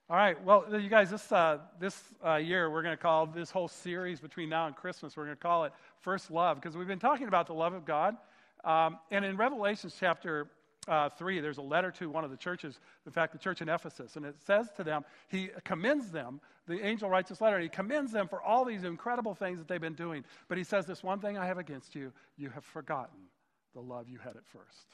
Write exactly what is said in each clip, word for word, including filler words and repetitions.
All right, well, you guys, this uh, this uh, year we're going to call this whole series between now and Christmas, we're going to call it First Love, because we've been talking about the love of God. Um, and in Revelation chapter uh, three, there's a letter to one of the churches, in fact, the church in Ephesus, and it says to them, he commends them, the angel writes this letter, and he commends them for all these incredible things that they've been doing. But he says, this one thing I have against you, you have forgotten the love you had at first.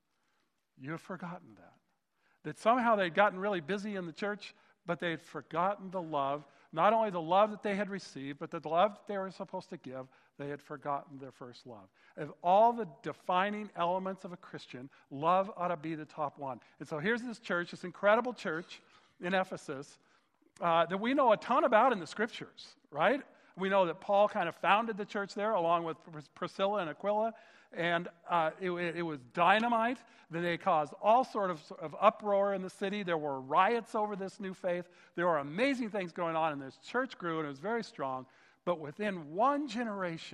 You have forgotten that. That somehow they'd gotten really busy in the church, but they had forgotten the love, not only the love that they had received, but the love that they were supposed to give, they had forgotten their first love. Of all the defining elements of a Christian, love ought to be the top one. And so here's this church, this incredible church in Ephesus, uh, that we know a ton about in the scriptures, right? We know that Paul kind of founded the church there along with Priscilla and Aquila. And uh, it, it was dynamite. That they caused all sort of, of uproar in the city. There were riots over this new faith. There were amazing things going on, and this church grew, and it was very strong. But within one generation,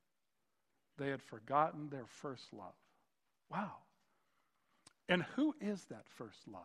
they had forgotten their first love. Wow. And who is that first love?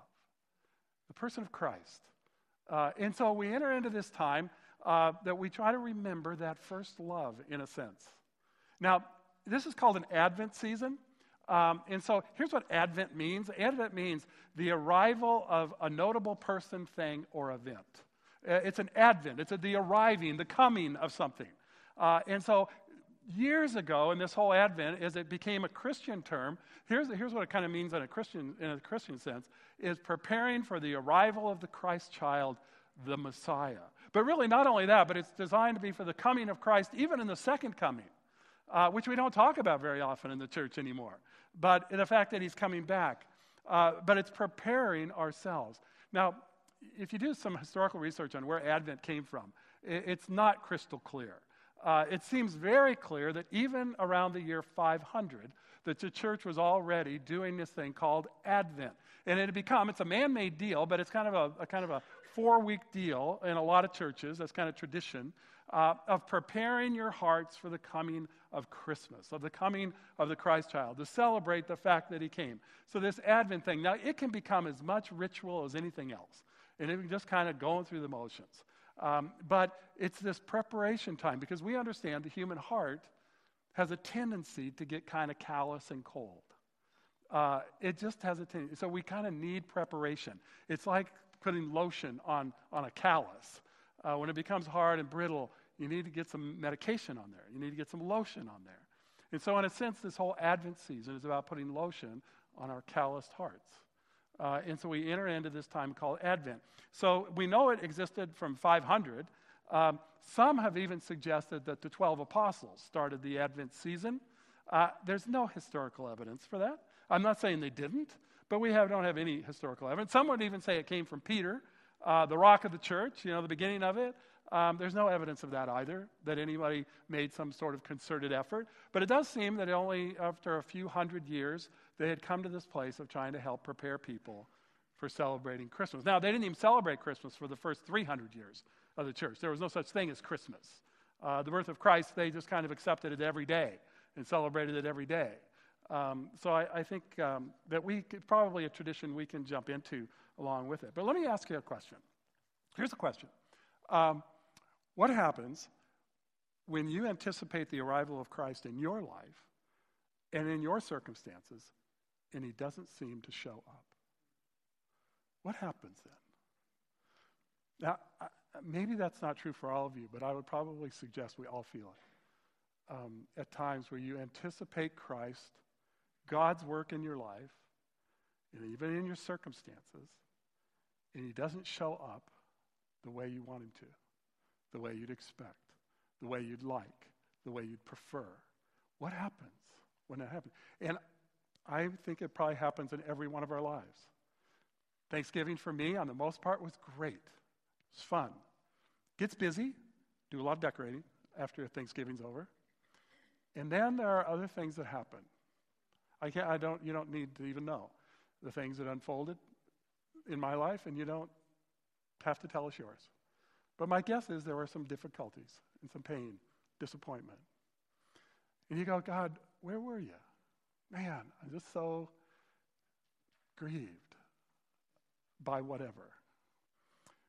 The person of Christ. Uh, and so we enter into this time uh, that we try to remember that first love, in a sense. Now, this is called an Advent season. Um, and so here's what Advent means. Advent means the arrival of a notable person, thing, or event. Uh, it's an advent. It's a, the arriving, the coming of something. Uh, and so years ago, in this whole Advent, as it became a Christian term, here's, here's what it kind of means in a Christian in a Christian sense, is preparing for the arrival of the Christ child, the Messiah. But really not only that, but it's designed to be for the coming of Christ, even in the second coming. Uh, which we don't talk about very often in the church anymore. But the fact that he's coming back. Uh, but it's preparing ourselves. Now, if you do some historical research on where Advent came from, it, it's not crystal clear. Uh, it seems very clear that even around the year five hundred, that the church was already doing this thing called Advent. And it had become, it's a man-made deal, but it's kind of a, a kind of a four-week deal in a lot of churches. That's kind of tradition. Uh, of preparing your hearts for the coming of Christmas, of the coming of the Christ child, to celebrate the fact that he came. So this Advent thing, now it can become as much ritual as anything else. And it can just kind of going through the motions. Um, but it's this preparation time, because we understand the human heart has a tendency to get kind of callous and cold. Uh, it just has a tendency. So we kind of need preparation. It's like putting lotion on, on a callus. Uh, when it becomes hard and brittle, you need to get some medication on there. You need to get some lotion on there. And so in a sense, this whole Advent season is about putting lotion on our calloused hearts. Uh, and so we enter into this time called Advent. So we know it existed from five hundred. Um, some have even suggested that the twelve apostles started the Advent season. Uh, there's no historical evidence for that. I'm not saying they didn't, but we have, don't have any historical evidence. Some would even say it came from Peter. Uh, the rock of the church, you know, the beginning of it, um, there's no evidence of that either, that anybody made some sort of concerted effort. But it does seem that only after a few hundred years, they had come to this place of trying to help prepare people for celebrating Christmas. Now, they didn't even celebrate Christmas for the first three hundred years of the church. There was no such thing as Christmas. Uh, the birth of Christ, they just kind of accepted it every day and celebrated it every day. Um, so I, I think um, that we could, probably a tradition we can jump into along with it. But let me ask you a question. Here's a question. Um, what happens when you anticipate the arrival of Christ in your life and in your circumstances, and he doesn't seem to show up? What happens then? Now, I, maybe that's not true for all of you, but I would probably suggest we all feel it. Um, at times where you anticipate Christ, God's work in your life, and even in your circumstances, and he doesn't show up the way you want him to, the way you'd expect, the way you'd like, the way you'd prefer. What happens when that happens? And I think it probably happens in every one of our lives. Thanksgiving for me, on the most part, was great. It's fun. Gets busy, do a lot of decorating after Thanksgiving's over. And then there are other things that happen. I can't, I don't, you don't need to even know the things that unfolded in my life, and you don't have to tell us yours. But my guess is there were some difficulties and some pain, disappointment. And you go, God, where were you? Man, I'm just so grieved by whatever.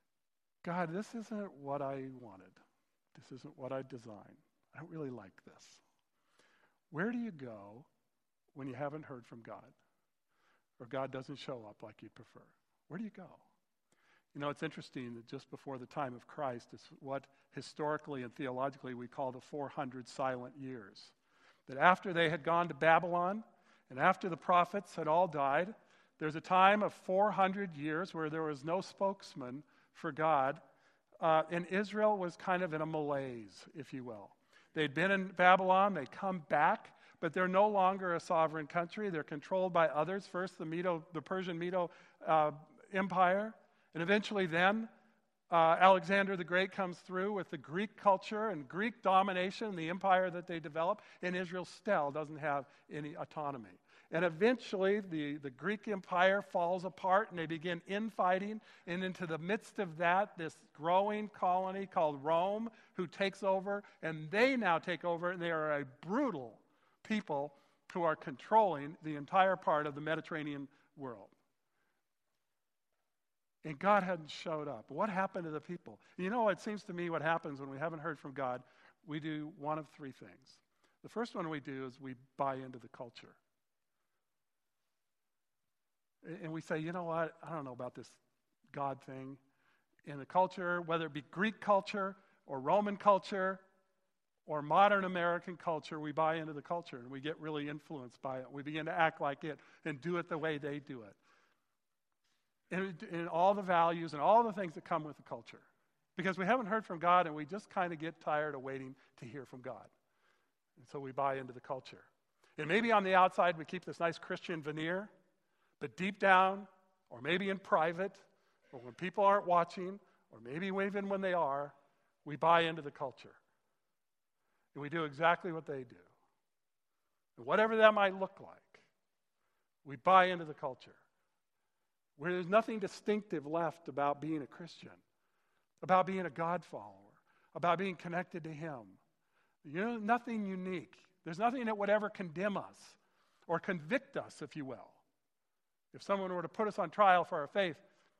God, this isn't what I wanted. This isn't what I designed. I don't really like this. Where do you go when you haven't heard from God? Or God doesn't show up like you'd prefer? Where do you go? You know, it's interesting that just before the time of Christ is what historically and theologically we call the four hundred silent years. That after they had gone to Babylon and after the prophets had all died, there's a time of four hundred years where there was no spokesman for God, uh, and Israel was kind of in a malaise, if you will. They'd been in Babylon, they come back, but they're no longer a sovereign country. They're controlled by others. First, the Medo, the Persian Medo uh, Empire, and eventually then uh, Alexander the Great comes through with the Greek culture and Greek domination, the empire that they develop, and Israel still doesn't have any autonomy. And eventually the, the Greek Empire falls apart and they begin infighting, and into the midst of that, this growing colony called Rome, who takes over, and they now take over, and they are a brutal people who are controlling the entire part of the Mediterranean world. And God hadn't showed up. What happened to the people? You know, it seems to me what happens when we haven't heard from God, we do one of three things. The first one we do is we buy into the culture. And we say, you know what, I don't know about this God thing. In the culture, whether it be Greek culture or Roman culture or modern American culture, we buy into the culture and we get really influenced by it. We begin to act like it and do it the way they do it. And, and all the values and all the things that come with the culture. Because we haven't heard from God and we just kind of get tired of waiting to hear from God. And so we buy into the culture. And maybe on the outside we keep this nice Christian veneer, but deep down, or maybe in private, or when people aren't watching, or maybe even when they are, we buy into the culture. And we do exactly what they do. And whatever that might look like, we buy into the culture. Where there's nothing distinctive left about being a Christian, about being a God follower, about being connected to Him. You know, nothing unique. There's nothing that would ever condemn us or convict us, if you will. If someone were to put us on trial for our faith,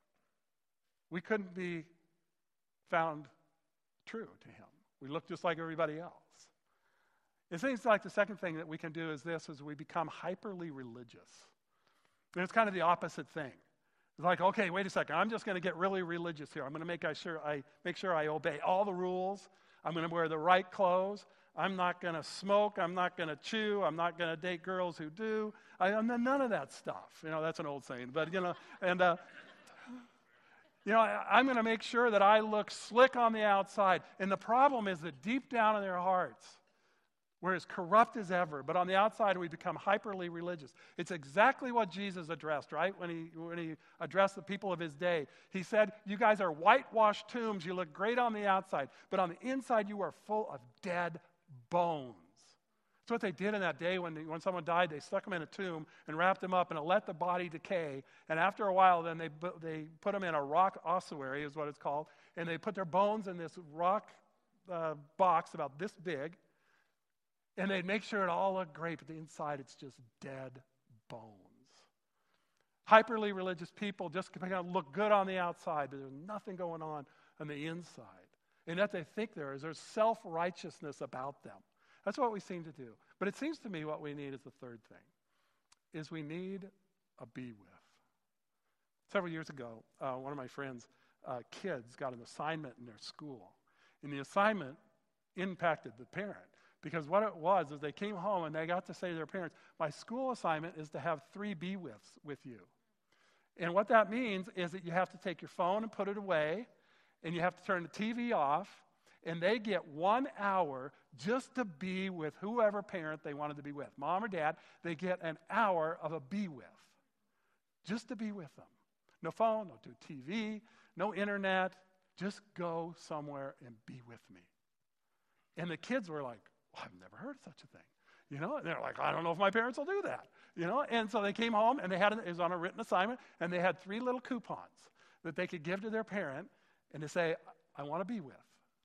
we couldn't be found true to Him. We look just like everybody else. It seems like the second thing that we can do is this, is we become hyperly religious. And it's kind of the opposite thing. It's like, okay, wait a second, I'm just going to get really religious here. I'm going to make sure I make sure I obey all the rules. I'm going to wear the right clothes. I'm not going to smoke. I'm not going to chew. I'm not going to date girls who do. I, I'm none of that stuff. You know, that's an old saying. But, you know, and, uh, you know, I, I'm going to make sure that I look slick on the outside. And the problem is that deep down in their hearts, we're as corrupt as ever, but on the outside we become hyperly religious. It's exactly what Jesus addressed, right? When he when he addressed the people of his day. He said, you guys are whitewashed tombs. You look great on the outside, but on the inside you are full of dead bones. That's what they did in that day when, when someone died. They stuck them in a tomb and wrapped them up and let the body decay. And after a while, then they, they put them in a rock ossuary, is what it's called, and they put their bones in this rock uh, box about this big. And they'd make sure it all looked great, but the inside it's just dead bones. Hyperly religious people just kind of look good on the outside, but there's nothing going on on the inside. And yet they think there is. There's self-righteousness about them. That's what we seem to do. But it seems to me what we need is the third thing, is we need a be with. Several years ago, uh, one of my friends' uh, kids got an assignment in their school. And the assignment impacted the parent. Because what it was is they came home and they got to say to their parents, my school assignment is to have three be-withs with you. And what that means is that you have to take your phone and put it away, and you have to turn the T V off, and they get one hour just to be with whoever parent they wanted to be with. Mom or dad, they get an hour of a be-with, just to be with them. No phone, no T V, no internet, just go somewhere and be with me. And the kids were like, well, I've never heard of such a thing. You know, and they're like, I don't know if my parents will do that. You know, and so they came home and they had, it was on a written assignment, and they had three little coupons that they could give to their parent and to say, I want to be with.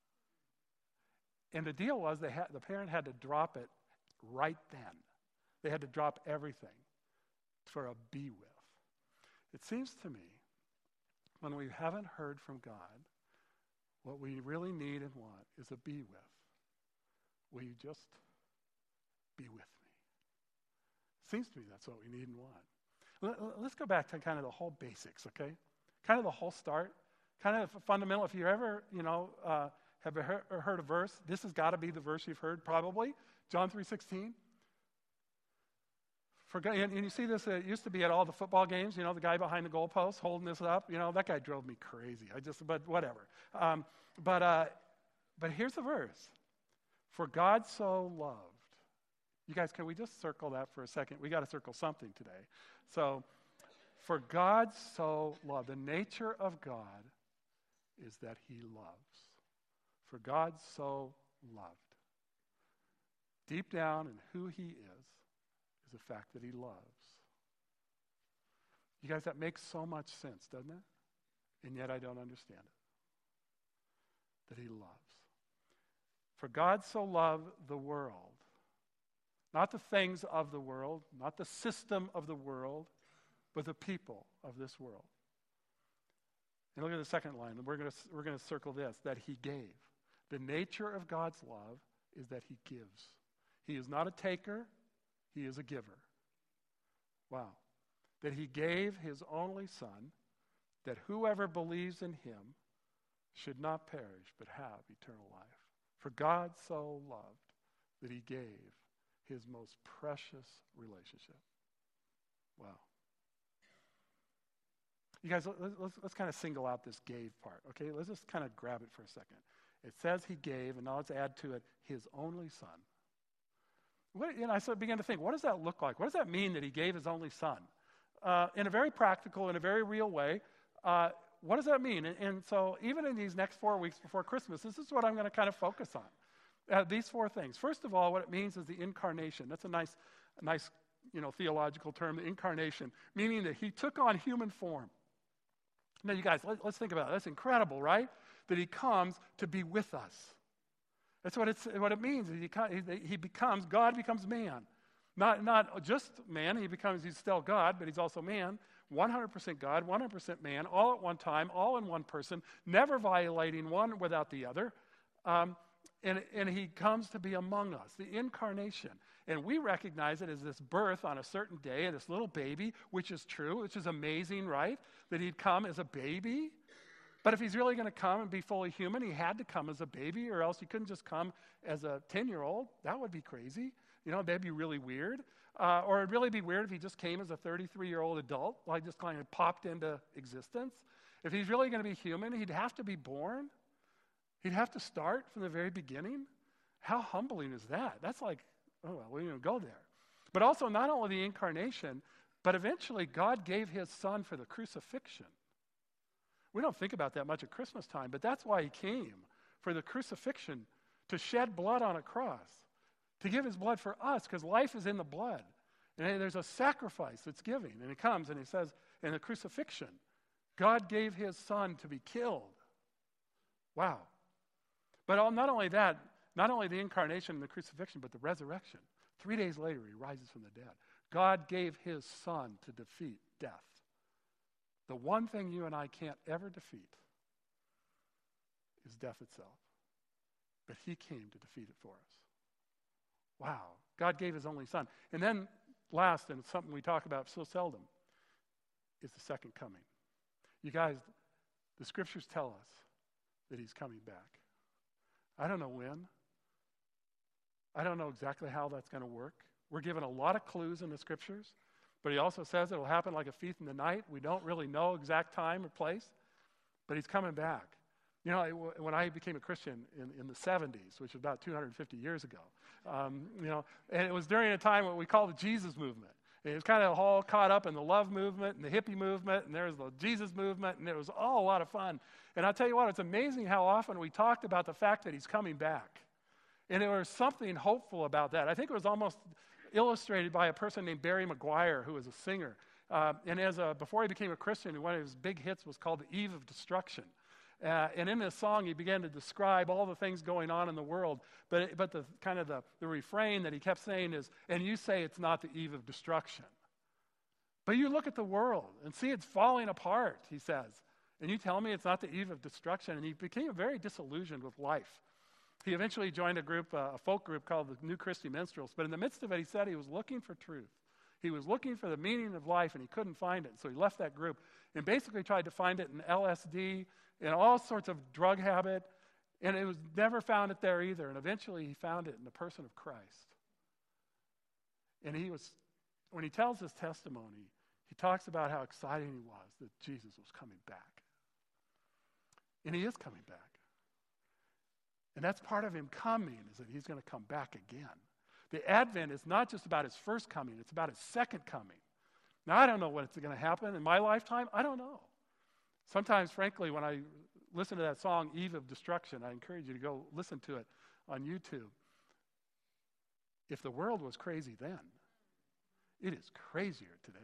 And the deal was they had, the parent had to drop it right then. They had to drop everything for a be with. It seems to me when we haven't heard from God, What we really need and want is a be with. Will you just be with me? Seems to me that's what we need and want. Let's go back to kind of the whole basics, okay? Kind of the whole start, kind of fundamental. If you ever, you know, uh, have heard, heard a verse, this has got to be the verse you've heard probably, John three sixteen. For, and, and you see this, uh, it used to be at all the football games, you know, the guy behind the goalpost holding this up, you know, that guy drove me crazy. I just, but whatever. Um, but, uh, but here's the verse. For God so loved. You guys, can we just circle that for a second? We got to circle something today. So, for God so loved. The nature of God is that he loves. For God so loved. Deep down in who he is, is the fact that he loves. You guys, that makes so much sense, doesn't it? And yet I don't understand it. That he loves. For God so loved the world. Not the things of the world, not the system of the world, but the people of this world. And look at the second line. We're going to we're going to circle this, that he gave. The nature of God's love is that he gives. He is not a taker, he is a giver. Wow. That he gave his only son, that whoever believes in him should not perish but have eternal life. For God so loved that he gave his most precious relationship. Wow. You guys, let's, let's, let's kind of single out this gave part, okay? Let's just kind of grab it for a second. It says he gave, and now let's add to it his only son. What, you know, I so began to think, what does that look like? What does that mean that he gave his only son? Uh, in a very practical, in a very real way, uh, what does that mean? And, and so even in these next four weeks before Christmas, this is what I'm going to kind of focus on. Uh, these four things. First of all, what it means is the incarnation. That's a nice, a nice, you know, theological term, the incarnation, meaning that he took on human form. Now, you guys, let, let's think about it. That's incredible, right? That he comes to be with us. That's what it's what it means. He, he becomes, God becomes man. Not, not just man, he becomes, he's still God, but he's also man. one hundred percent God, one hundred percent man, all at one time, all in one person, never violating one without the other. Um, and, and he comes to be among us, the incarnation. And we recognize it as this birth on a certain day, and this little baby, which is true, which is amazing, right? That he'd come as a baby. But if he's really going to come and be fully human, he had to come as a baby, or else he couldn't just come as a ten-year-old. That would be crazy. You know, that'd be really weird. Uh, or it'd really be weird if he just came as a thirty-three-year-old adult, like just kind of popped into existence. If he's really going to be human, he'd have to be born. He'd have to start from the very beginning. How humbling is that? That's like, oh, well, we didn't go there. But also, not only the incarnation, but eventually God gave his son for the crucifixion. We don't think about that much at Christmas time, but that's why he came, for the crucifixion, to shed blood on a cross, to give his blood for us, because life is in the blood. And there's a sacrifice that's giving. And it comes and he says, in the crucifixion, God gave his son to be killed. Wow. But not only that, not only the incarnation and the crucifixion, but the resurrection. Three days later, he rises from the dead. God gave his son to defeat death. The one thing you and I can't ever defeat is death itself. But he came to defeat it for us. Wow. God gave his only son. And then last, and it's something we talk about so seldom, is the second coming. You guys, the scriptures tell us that he's coming back. I don't know when. I don't know exactly how that's going to work. We're given a lot of clues in the scriptures, but he also says it'll happen like a thief in the night. We don't really know exact time or place, but he's coming back. You know, when I became a Christian in, in the seventies, which was about two hundred fifty years ago, um, you know, and it was during a time what we call the Jesus movement. And it was kind of all caught up in the love movement and the hippie movement, and there was the Jesus movement, and it was all a lot of fun. And I'll tell you what, it's amazing how often we talked about the fact that he's coming back. And there was something hopeful about that. I think it was almost illustrated by a person named Barry McGuire, who was a singer. Uh, and as a, before he became a Christian, one of his big hits was called The Eve of Destruction. Uh, and in this song, he began to describe all the things going on in the world. But it, but the kind of the, the refrain that he kept saying is, and you say it's not the eve of destruction. But you look at the world and see it's falling apart, he says. And you tell me it's not the eve of destruction. And he became very disillusioned with life. He eventually joined a group, uh, a folk group called the New Christy Minstrels. But in the midst of it, he said he was looking for truth. He was looking for the meaning of life, and he couldn't find it. So he left that group and basically tried to find it in L S D, in all sorts of drug habit, and it was never found it there either. And eventually he found it in the person of Christ. And he was, when he tells his testimony, he talks about how excited he was that Jesus was coming back. And he is coming back. And that's part of him coming, is that he's going to come back again. The Advent is not just about his first coming, it's about his second coming. Now, I don't know what's going to happen in my lifetime. I don't know. Sometimes, frankly, when I listen to that song, Eve of Destruction, I encourage you to go listen to it on YouTube. If the world was crazy then, it is crazier today.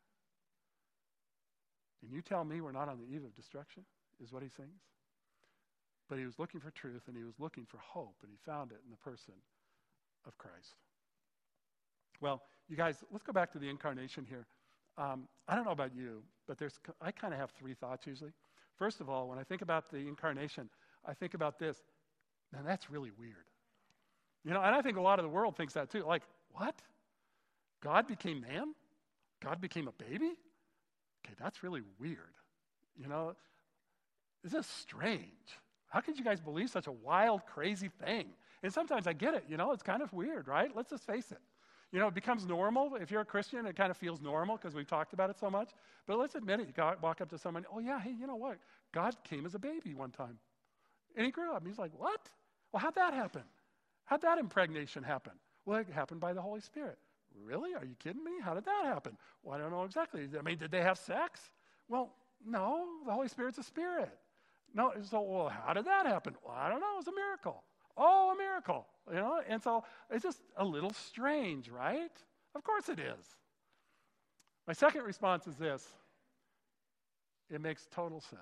And you tell me we're not on the eve of destruction, is what he sings? But he was looking for truth, and he was looking for hope, and he found it in the person of Christ. Well, you guys, let's go back to the incarnation here. Um, I don't know about you, but there's I kind of have three thoughts usually. First of all, when I think about the incarnation, I think about this. Man, that's really weird. You know, and I think a lot of the world thinks that too. Like, what? God became man? God became a baby? Okay, that's really weird. You know, this is strange. How could you guys believe such a wild, crazy thing? And sometimes I get it, you know, it's kind of weird, right? Let's just face it. You know, it becomes normal. If you're a Christian, it kind of feels normal because we've talked about it so much. But let's admit it. You got, walk up to someone, oh yeah, hey, you know what? God came as a baby one time. And he grew up. And he's like, what? Well, how'd that happen? How'd that impregnation happen? Well, it happened by the Holy Spirit. Really? Are you kidding me? How did that happen? Well, I don't know exactly. I mean, did they have sex? Well, no. The Holy Spirit's a spirit. No. So, well, how did that happen? Well, I don't know. It was a miracle. Oh, a miracle. You know? And so it's just a little strange, right? Of course it is. My second response is this. It makes total sense.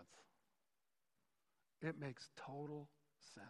It makes total sense.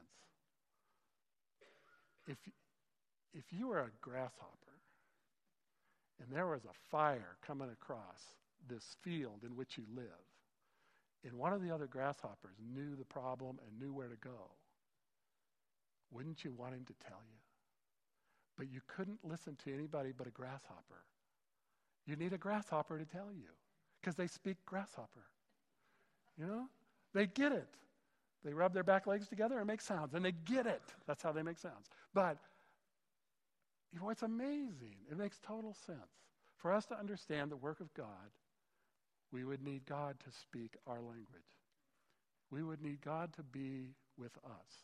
If, if you were a grasshopper and there was a fire coming across this field in which you live, and one of the other grasshoppers knew the problem and knew where to go, wouldn't you want him to tell you? But you couldn't listen to anybody but a grasshopper. You need a grasshopper to tell you because they speak grasshopper. You know? They get it. They rub their back legs together and make sounds, and they get it. That's how they make sounds. But you know, it's amazing. It makes total sense. For us to understand the work of God, we would need God to speak our language. We would need God to be with us.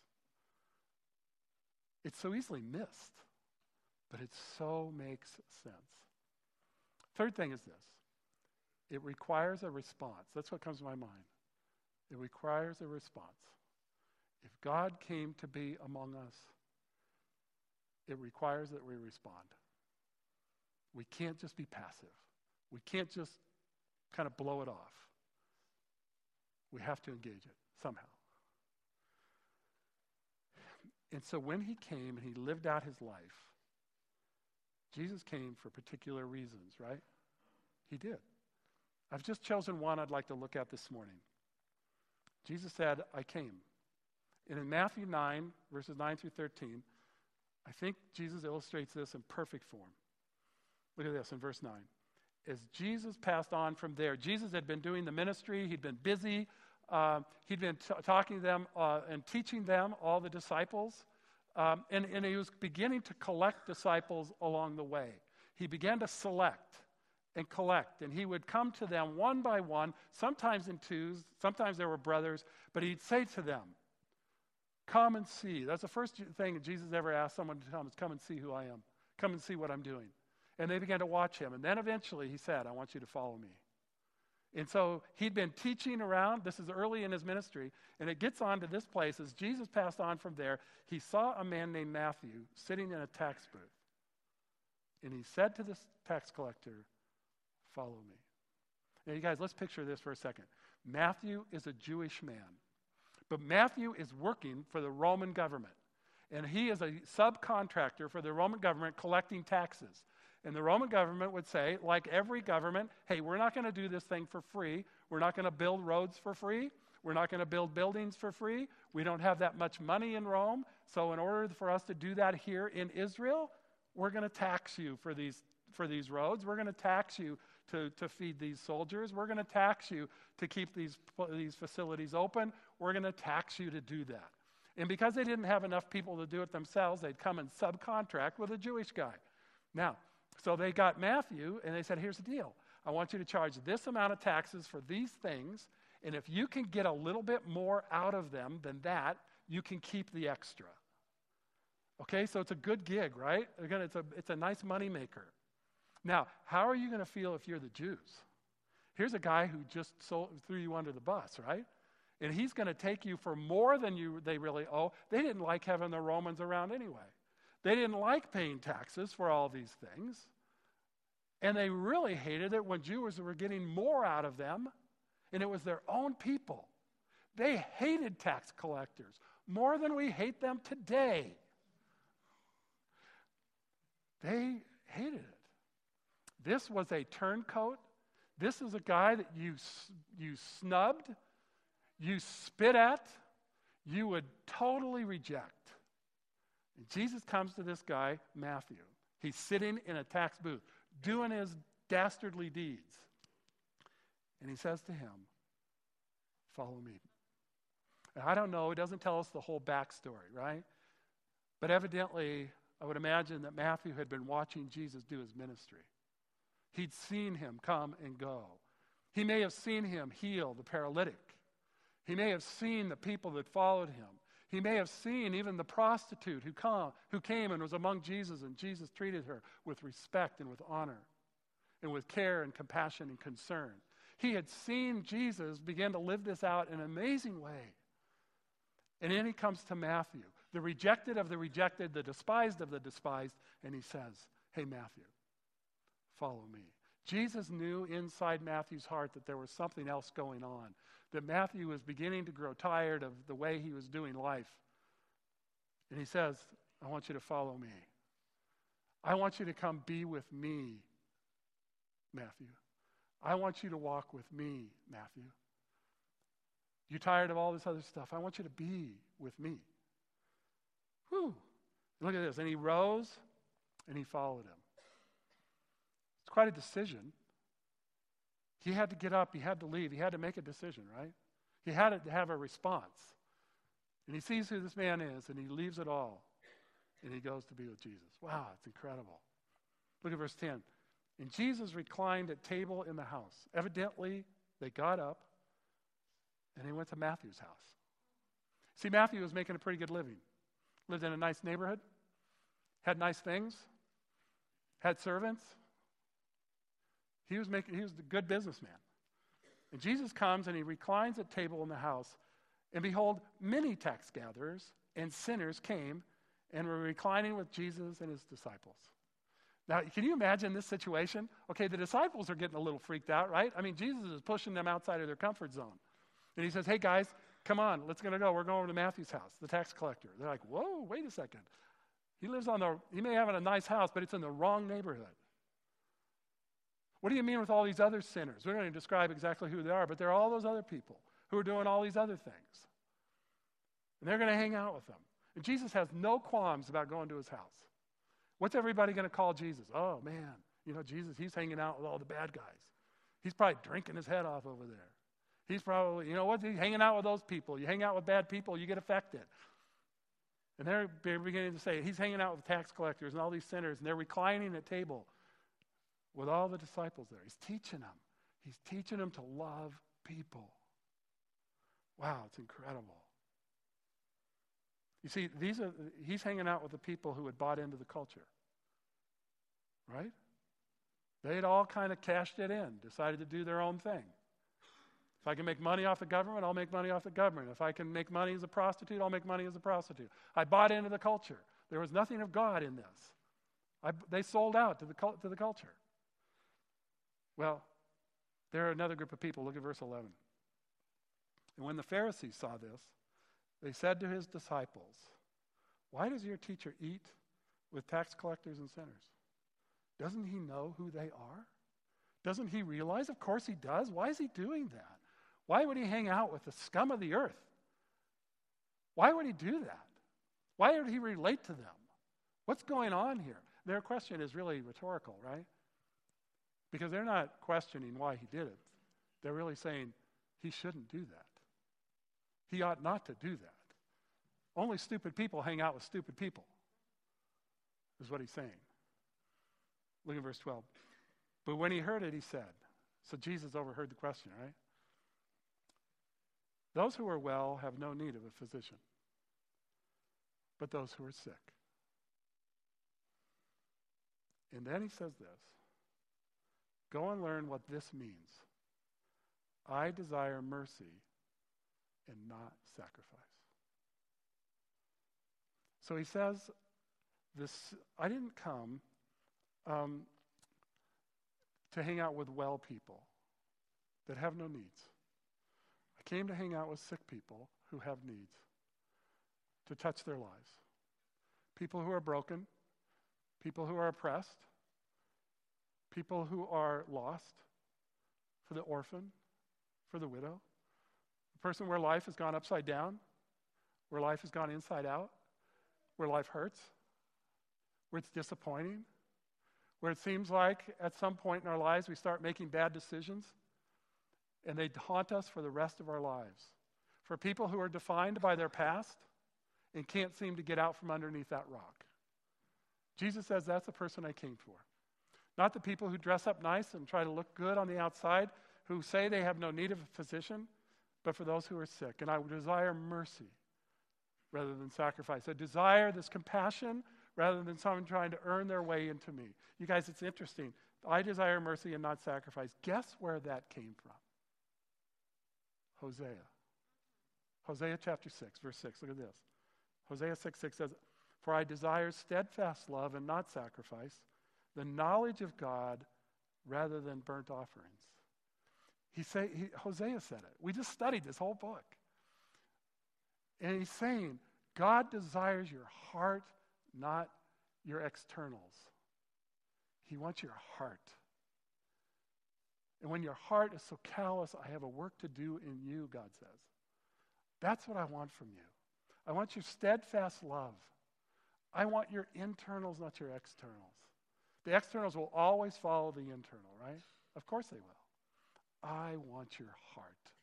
It's so easily missed, but it so makes sense. Third thing is this. It requires a response. That's what comes to my mind. It requires a response. If God came to be among us, it requires that we respond. We can't just be passive. We can't just kind of blow it off. We have to engage it somehow. And so when he came and he lived out his life, Jesus came for particular reasons, right? He did. I've just chosen one I'd like to look at this morning. Jesus said, I came. And in Matthew nine, verses nine through thirteen, I think Jesus illustrates this in perfect form. Look at this in verse nine. As Jesus passed on from there, Jesus had been doing the ministry. He'd been busy. Uh, he'd been t- talking to them uh, and teaching them, all the disciples. Um, and, and he was beginning to collect disciples along the way. He began to select and collect. And he would come to them one by one, sometimes in twos, sometimes there were brothers. But he'd say to them, come and see. That's the first thing Jesus ever asked someone to come is come and see who I am. Come and see what I'm doing. And they began to watch him. And then eventually he said, I want you to follow me. And so he'd been teaching around. This is early in his ministry. And it gets on to this place. As Jesus passed on from there, he saw a man named Matthew sitting in a tax booth. And he said to this tax collector, follow me. Now, you guys, let's picture this for a second. Matthew is a Jewish man. But Matthew is working for the Roman government. And he is a subcontractor for the Roman government collecting taxes. And the Roman government would say, like every government, hey, we're not going to do this thing for free. We're not going to build roads for free. We're not going to build buildings for free. We don't have that much money in Rome. So in order for us to do that here in Israel, we're going to tax you for these for these roads. We're going to tax you to, to feed these soldiers. We're going to tax you to keep these, these facilities open. We're going to tax you to do that. And because they didn't have enough people to do it themselves, they'd come and subcontract with a Jewish guy. Now, so they got Matthew, and they said, here's the deal. I want you to charge this amount of taxes for these things, and if you can get a little bit more out of them than that, you can keep the extra. Okay, so it's a good gig, right? Again, it's a, it's a nice money maker. Now, how are you going to feel if you're the Jews? Here's a guy who just sold, threw you under the bus, right? And he's going to take you for more than you they really owe. They didn't like having the Romans around anyway. They didn't like paying taxes for all these things. And they really hated it when Jews were getting more out of them, and it was their own people. They hated tax collectors more than we hate them today. They hated it. This was a turncoat. This is a guy that you, you snubbed, you spit at, you would totally reject. And Jesus comes to this guy, Matthew. He's sitting in a tax booth, doing his dastardly deeds. And he says to him, follow me. And I don't know, it doesn't tell us the whole backstory, right? But evidently, I would imagine that Matthew had been watching Jesus do his ministry. He'd seen him come and go. He may have seen him heal the paralytic. He may have seen the people that followed him. He may have seen even the prostitute who, come, who came and was among Jesus, and Jesus treated her with respect and with honor and with care and compassion and concern. He had seen Jesus begin to live this out in an amazing way. And then he comes to Matthew, the rejected of the rejected, the despised of the despised, and he says, hey, Matthew, follow me. Jesus knew inside Matthew's heart that there was something else going on, that Matthew was beginning to grow tired of the way he was doing life. And he says, I want you to follow me. I want you to come be with me, Matthew. I want you to walk with me, Matthew. You tired of all this other stuff? I want you to be with me. Whew. Look at this. And he rose and he followed him. It's quite a decision. He had to get up. He had to leave. He had to make a decision, right? He had to have a response. And he sees who this man is, and he leaves it all, and he goes to be with Jesus. Wow, it's incredible. Look at verse ten. And Jesus reclined at table in the house. Evidently, they got up, and they went to Matthew's house. See, Matthew was making a pretty good living. Lived in a nice neighborhood, had nice things, had servants. He was making, he was a good businessman. And Jesus comes and he reclines at table in the house. And behold, many tax gatherers and sinners came and were reclining with Jesus and his disciples. Now, can you imagine this situation? Okay, the disciples are getting a little freaked out, right? I mean, Jesus is pushing them outside of their comfort zone. And he says, hey guys, come on, let's gonna go. We're going over to Matthew's house, the tax collector. They're like, whoa, wait a second. He lives on the, he may have a nice house, but it's in the wrong neighborhood. What do you mean with all these other sinners? We're going to describe exactly who they are, but there are all those other people who are doing all these other things. And they're going to hang out with them. And Jesus has no qualms about going to his house. What's everybody going to call Jesus? Oh, man, you know, Jesus, he's hanging out with all the bad guys. He's probably drinking his head off over there. He's probably, you know what, he's hanging out with those people. You hang out with bad people, you get affected. And they're beginning to say, he's hanging out with tax collectors and all these sinners, and they're reclining at table with all the disciples there. He's teaching them. He's teaching them to love people. Wow, it's incredible. You see, these are he's hanging out with the people who had bought into the culture. Right? They had all kind of cashed it in, decided to do their own thing. If I can make money off the government, I'll make money off the government. If I can make money as a prostitute, I'll make money as a prostitute. I bought into the culture. There was nothing of God in this. I, they sold out to the to the culture. Well, there are another group of people. Look at verse eleven. And when the Pharisees saw this, they said to his disciples, why does your teacher eat with tax collectors and sinners? Doesn't he know who they are? Doesn't he realize? Of course he does. Why is he doing that? Why would he hang out with the scum of the earth? Why would he do that? Why would he relate to them? What's going on here? Their question is really rhetorical, right? Because they're not questioning why he did it. They're really saying he shouldn't do that. He ought not to do that. Only stupid people hang out with stupid people, is what he's saying. Look at verse twelve. But when he heard it, he said, so Jesus overheard the question, right? Those who are well have no need of a physician, but those who are sick. And then he says this, go and learn what this means. I desire mercy and not sacrifice. So he says, this. I didn't come um, to hang out with well people that have no needs. I came to hang out with sick people who have needs, to touch their lives. People who are broken, people who are oppressed, people who are lost, for the orphan, for the widow, the person where life has gone upside down, where life has gone inside out, where life hurts, where it's disappointing, where it seems like at some point in our lives we start making bad decisions and they haunt us for the rest of our lives. For people who are defined by their past and can't seem to get out from underneath that rock. Jesus says that's the person I came for. Not the people who dress up nice and try to look good on the outside, who say they have no need of a physician, but for those who are sick. And I desire mercy rather than sacrifice. I desire this compassion rather than someone trying to earn their way into me. You guys, it's interesting. I desire mercy and not sacrifice. Guess where that came from? Hosea. Hosea chapter six, verse six. Look at this. Hosea six six says, for I desire steadfast love and not sacrifice, the knowledge of God rather than burnt offerings. He say, he, Hosea said it. We just studied this whole book. And he's saying, God desires your heart, not your externals. He wants your heart. And when your heart is so callous, I have a work to do in you, God says. That's what I want from you. I want your steadfast love. I want your internals, not your externals. The externals will always follow the internal, right? Of course they will. I want your heart.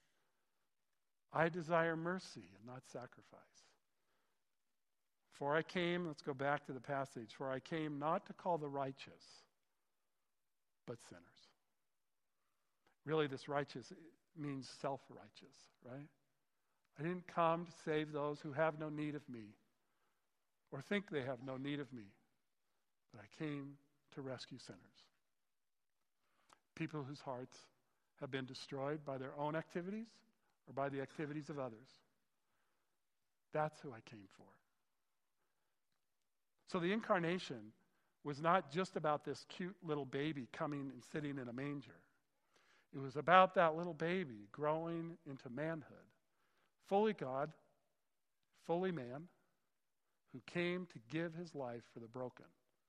I desire mercy and not sacrifice. For I came, let's go back to the passage, for I came not to call the righteous, but sinners. Really, this righteous means self-righteous, right? I didn't come to save those who have no need of me or think they have no need of me, but I came to rescue sinners. People whose hearts have been destroyed by their own activities or by the activities of others. That's who I came for. So the incarnation was not just about this cute little baby coming and sitting in a manger. It was about that little baby growing into manhood, fully God, fully man, who came to give his life for the broken,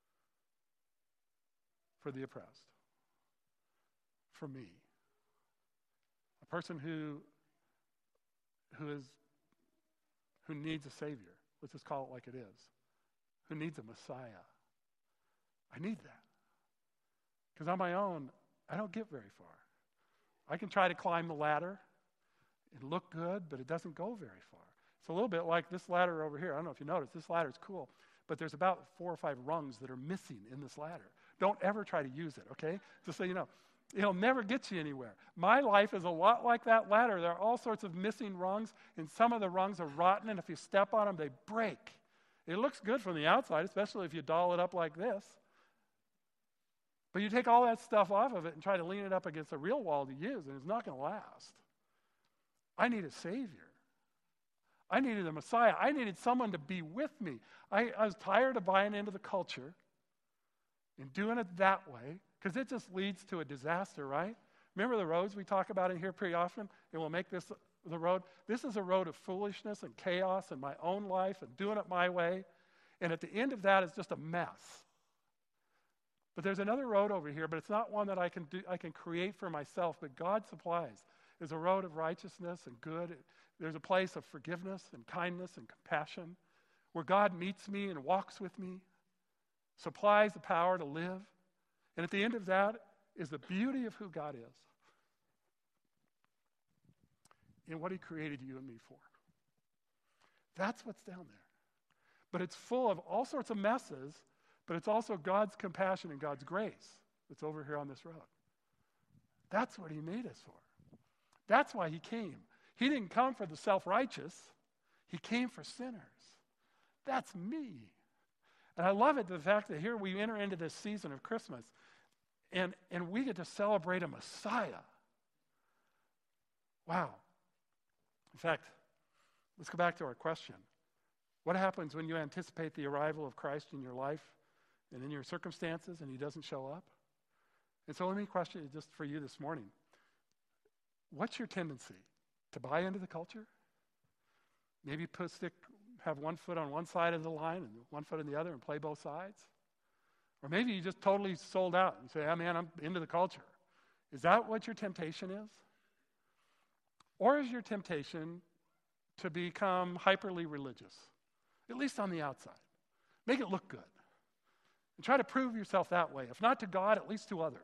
for the oppressed, for me. A person who, who is, who needs a Savior. Let's just call it like it is. Who needs a Messiah. I need that. Because on my own, I don't get very far. I can try to climb the ladder and look good, but it doesn't go very far. It's a little bit like this ladder over here. I don't know if you noticed, this ladder is cool, but there's about four or five rungs that are missing in this ladder. Don't ever try to use it, okay? Just so you know. It'll never get you anywhere. My life is a lot like that ladder. There are all sorts of missing rungs, and some of the rungs are rotten, and if you step on them, they break. It looks good from the outside, especially if you doll it up like this. But you take all that stuff off of it and try to lean it up against a real wall to use, and it's not going to last. I need a Savior. I needed a Messiah. I needed someone to be with me. I, I was tired of buying into the culture and doing it that way, because it just leads to a disaster, right? Remember the roads we talk about in here pretty often? It will make this the road. This is a road of foolishness and chaos in my own life and doing it my way. And at the end of that is just a mess. But there's another road over here, but it's not one that I can do, I can create for myself, but God supplies. There's a road of righteousness and good. There's a place of forgiveness and kindness and compassion where God meets me and walks with me, supplies the power to live. And at the end of that is the beauty of who God is and what he created you and me for. That's what's down there. But it's full of all sorts of messes, but it's also God's compassion and God's grace that's over here on this road. That's what he made us for. That's why he came. He didn't come for the self-righteous. He came for sinners. That's me. And I love it, the fact that here we enter into this season of Christmas, and, and we get to celebrate a Messiah. Wow. In fact, let's go back to our question. What happens when you anticipate the arrival of Christ in your life and in your circumstances and he doesn't show up? And so let me question you just for you this morning. What's your tendency? To buy into the culture? Maybe put stick, have one foot on one side of the line and one foot on the other and play both sides? Or maybe you just totally sold out and say, oh man, I'm into the culture. Is that what your temptation is? Or is your temptation to become hyperly religious? At least on the outside. Make it look good. And try to prove yourself that way. If not to God, at least to others.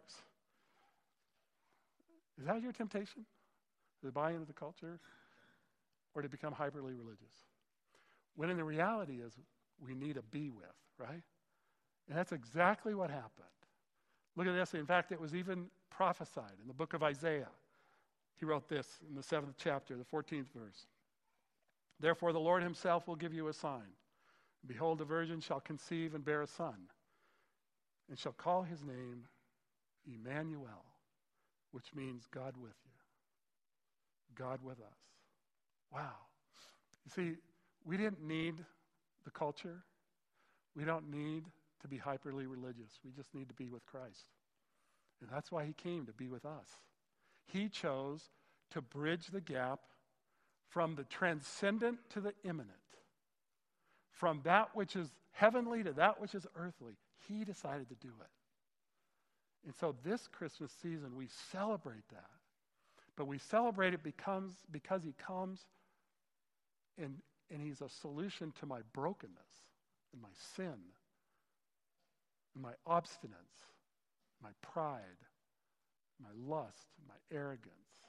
Is that your temptation? To buy into the culture? Or to become hyperly religious? When in the reality is, we need a be with, right? And that's exactly what happened. Look at this. In fact, it was even prophesied in the book of Isaiah. He wrote this in the seventh chapter, the fourteenth verse. Therefore the Lord himself will give you a sign. Behold, a virgin shall conceive and bear a son, and shall call his name Emmanuel, which means God with you. God with us. Wow. You see, we didn't need the culture. We don't need to be hyperly religious. We just need to be with Christ. And that's why he came, to be with us. He chose to bridge the gap from the transcendent to the immanent, from that which is heavenly to that which is earthly. He decided to do it. And so this Christmas season, we celebrate that. But we celebrate it becomes, because he comes and, and he's a solution to my brokenness and my sin and my obstinance, my pride, my lust, my arrogance,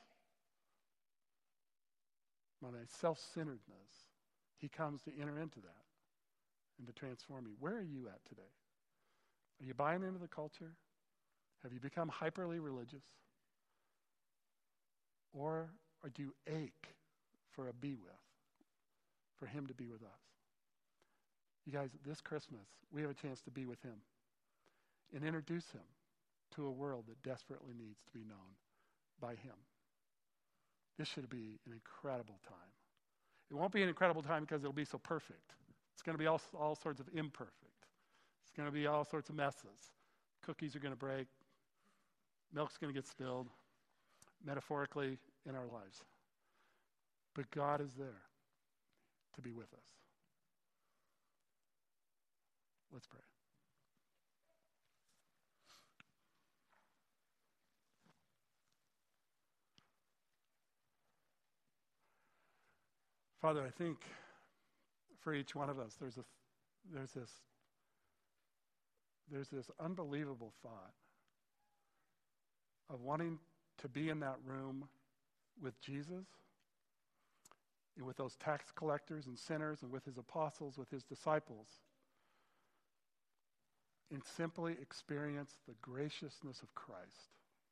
my self-centeredness. He comes to enter into that and to transform me. Where are you at today? Are you buying into the culture? Have you become hyperly religious? Or, or do you ache for a be with, for him to be with us? You guys, this Christmas, we have a chance to be with him and introduce him to a world that desperately needs to be known by him. This should be an incredible time. It won't be an incredible time because it'll be so perfect. It's going to be all, all sorts of imperfect. It's going to be all sorts of messes. Cookies are going to break. Milk's going to get spilled, metaphorically, in our lives. But God is there to be with us. Let's pray. Father, I think for each one of us, there's a, there's this, there's this unbelievable thought of wanting to be in that room with Jesus and with those tax collectors and sinners and with his apostles, with his disciples, and simply experience the graciousness of Christ.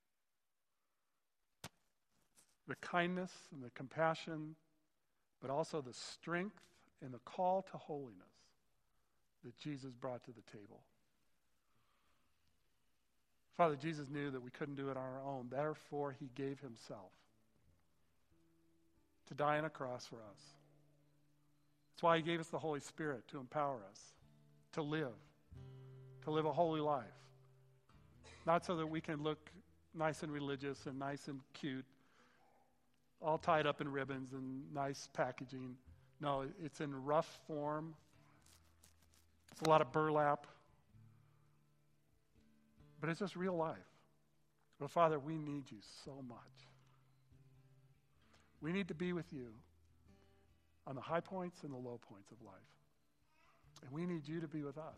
The kindness and the compassion, but also the strength and the call to holiness that Jesus brought to the table. Father, Jesus knew that we couldn't do it on our own. Therefore, he gave himself to die on a cross for us. That's why he gave us the Holy Spirit to empower us to live, to live a holy life. Not so that we can look nice and religious and nice and cute, all tied up in ribbons and nice packaging. No, it's in rough form. It's a lot of burlap. but it's just real life. But Father, we need you so much. We need to be with you on the high points and the low points of life. And we need you to be with us.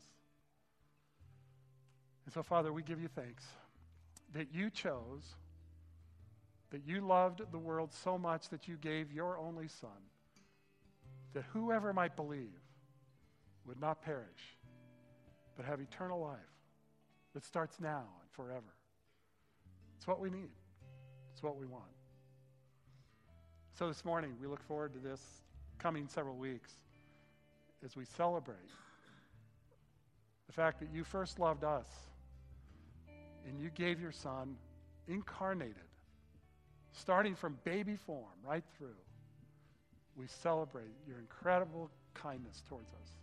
And so, Father, we give you thanks that you chose, that you loved the world so much that you gave your only Son, that whoever might believe would not perish, but have eternal life that starts now and forever. It's what we need. It's what we want. So this morning, we look forward to this coming several weeks as we celebrate the fact that you first loved us and you gave your Son incarnated, starting from baby form right through. We celebrate your incredible kindness towards us.